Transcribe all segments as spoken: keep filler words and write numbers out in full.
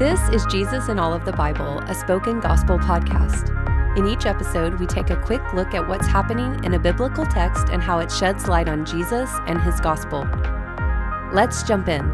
This is Jesus in All of the Bible, a spoken gospel podcast. In each episode, we take a quick look at what's happening in a biblical text and how it sheds light on Jesus and his gospel. Let's jump in.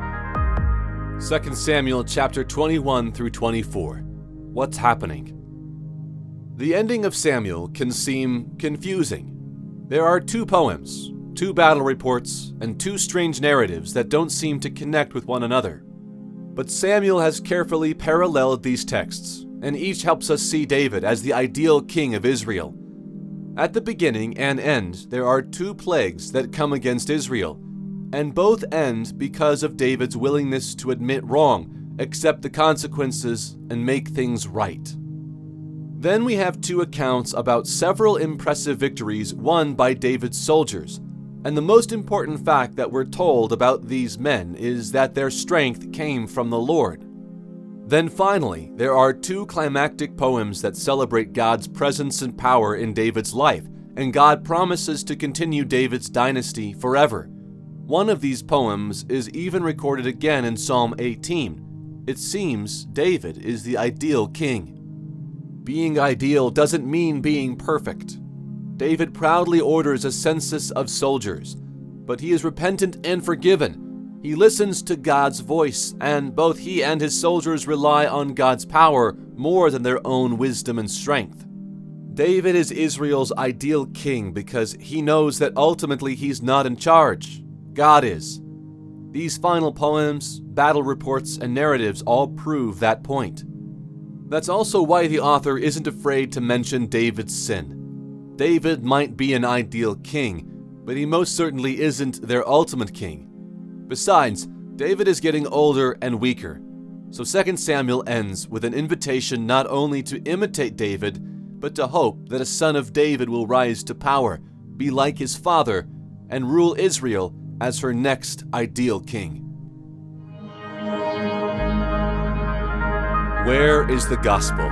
Second Samuel chapter twenty-one through twenty-four. What's happening? The ending of Samuel can seem confusing. There are two poems, two battle reports, and two strange narratives that don't seem to connect with one another. But Samuel has carefully paralleled these texts, and each helps us see David as the ideal king of Israel. At the beginning and end, there are two plagues that come against Israel, and both end because of David's willingness to admit wrong, accept the consequences, and make things right. Then we have two accounts about several impressive victories won by David's soldiers, and the most important fact that we're told about these men is that their strength came from the Lord. Then finally, there are two climactic poems that celebrate God's presence and power in David's life, and God promises to continue David's dynasty forever. One of these poems is even recorded again in Psalm eighteen. It seems David is the ideal king. Being ideal doesn't mean being perfect. David proudly orders a census of soldiers, but he is repentant and forgiven. He listens to God's voice, and both he and his soldiers rely on God's power more than their own wisdom and strength. David is Israel's ideal king because he knows that ultimately he's not in charge. God is. These final poems, battle reports, and narratives all prove that point. That's also why the author isn't afraid to mention David's sin. David might be an ideal king, but he most certainly isn't their ultimate king. Besides, David is getting older and weaker, so Second Samuel ends with an invitation not only to imitate David, but to hope that a son of David will rise to power, be like his father, and rule Israel as her next ideal king. Where is the gospel?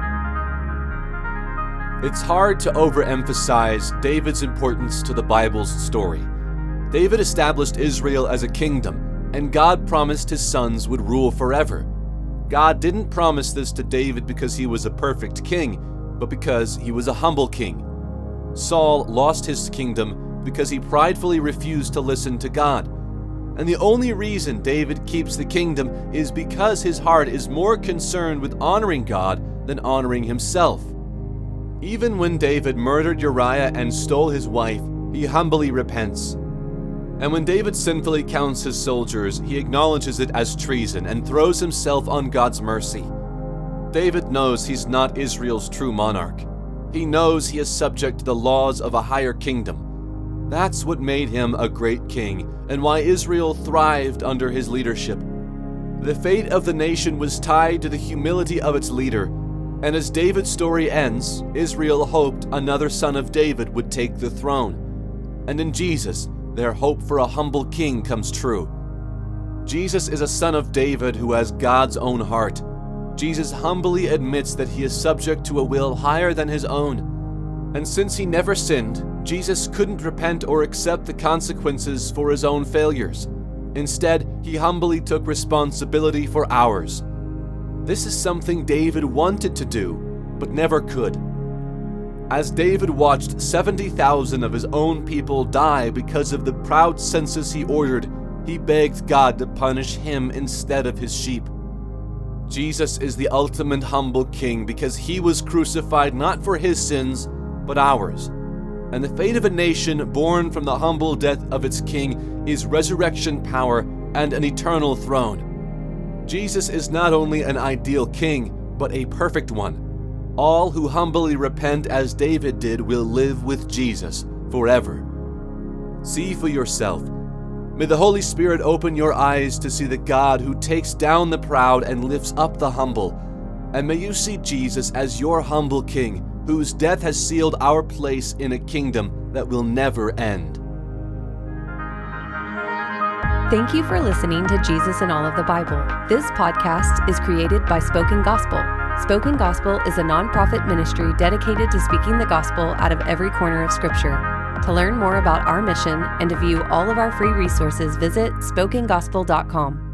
It's hard to overemphasize David's importance to the Bible's story. David established Israel as a kingdom, and God promised his sons would rule forever. God didn't promise this to David because he was a perfect king, but because he was a humble king. Saul lost his kingdom because he pridefully refused to listen to God. And the only reason David keeps the kingdom is because his heart is more concerned with honoring God than honoring himself. Even when David murdered Uriah and stole his wife, he humbly repents. And when David sinfully counts his soldiers, he acknowledges it as treason and throws himself on God's mercy. David knows he's not Israel's true monarch. He knows he is subject to the laws of a higher kingdom. That's what made him a great king, and why Israel thrived under his leadership. The fate of the nation was tied to the humility of its leader. And as David's story ends, Israel hoped another son of David would take the throne. And in Jesus, their hope for a humble king comes true. Jesus is a son of David who has God's own heart. Jesus humbly admits that he is subject to a will higher than his own. And since he never sinned, Jesus couldn't repent or accept the consequences for his own failures. Instead, he humbly took responsibility for ours. This is something David wanted to do, but never could. As David watched seventy thousand of his own people die because of the proud census he ordered, he begged God to punish him instead of his sheep. Jesus is the ultimate humble king because he was crucified not for his sins, but ours. And the fate of a nation born from the humble death of its king is resurrection power and an eternal throne. Jesus is not only an ideal king, but a perfect one. All who humbly repent as David did will live with Jesus forever. See for yourself. May the Holy Spirit open your eyes to see the God who takes down the proud and lifts up the humble. And may you see Jesus as your humble king, whose death has sealed our place in a kingdom that will never end. Thank you for listening to Jesus in All of the Bible. This podcast is created by Spoken Gospel. Spoken Gospel is a nonprofit ministry dedicated to speaking the gospel out of every corner of Scripture. To learn more about our mission and to view all of our free resources, visit spoken gospel dot com.